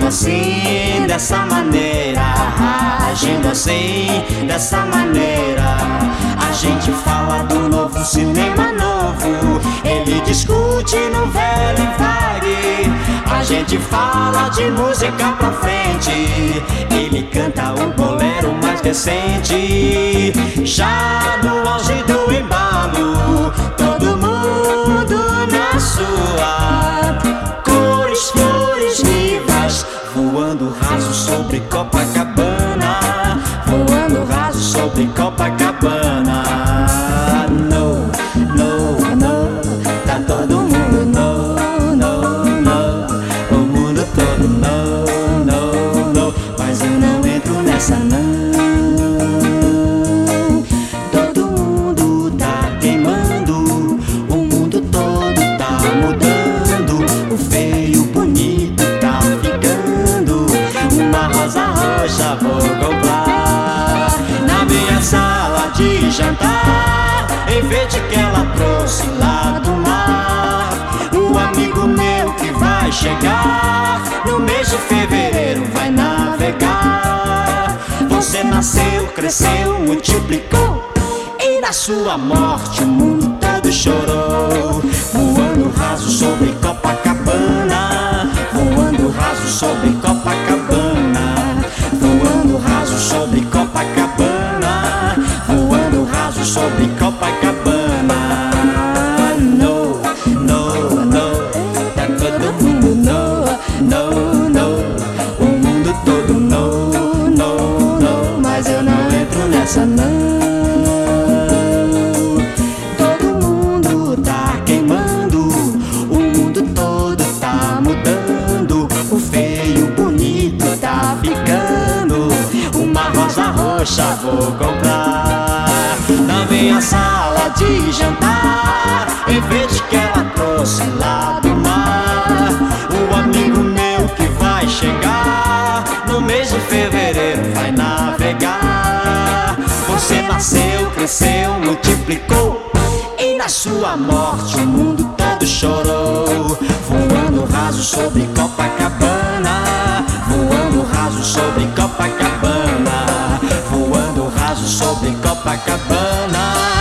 assim, dessa maneira, agindo assim, dessa maneira. A gente fala do novo cinema novo, ele discute no velho vague. A gente fala de música pra frente, ele canta o bolero mais recente. Já no auge do embalo, todo mundo na sua. Cores, flores vivas, voando raso sobre Copacabana, voando raso sobre Copacabana. No, no, no, tá todo mundo no, no, no, o mundo todo no, no, no, mas eu não entro nessa não. Todo mundo tá queimando, o mundo todo tá mudando, o feio bonito tá ficando, uma rosa roxa vou comprar na minha sala de jantar, enfeite que ela trouxe lá do mar. Um amigo meu que vai chegar no mês de fevereiro vai navegar. Você nasceu, cresceu, multiplicou, e na sua morte o mundo todo chorou. Voando raso sobre Copacabana, voando raso sobre Copacabana, voando raso sobre Copacabana, voando raso sobre Copacabana. No, no, no, tá todo mundo no, no, no, o mundo todo no, no, no, mas eu não entro nessa não. Todo mundo tá queimando, o mundo todo tá mudando, o feio bonito tá ficando, uma rosa roxa vou comprar na minha sala de jantar, enfeite que ela trouxe lá do mar. O amigo meu que vai chegar no mês de fevereiro vai navegar. Você nasceu, cresceu, multiplicou, e na sua morte o mundo todo chorou. Voando raso sobre Copacabana, voando raso sobre Copacabana, voando raso sobre Copacabana.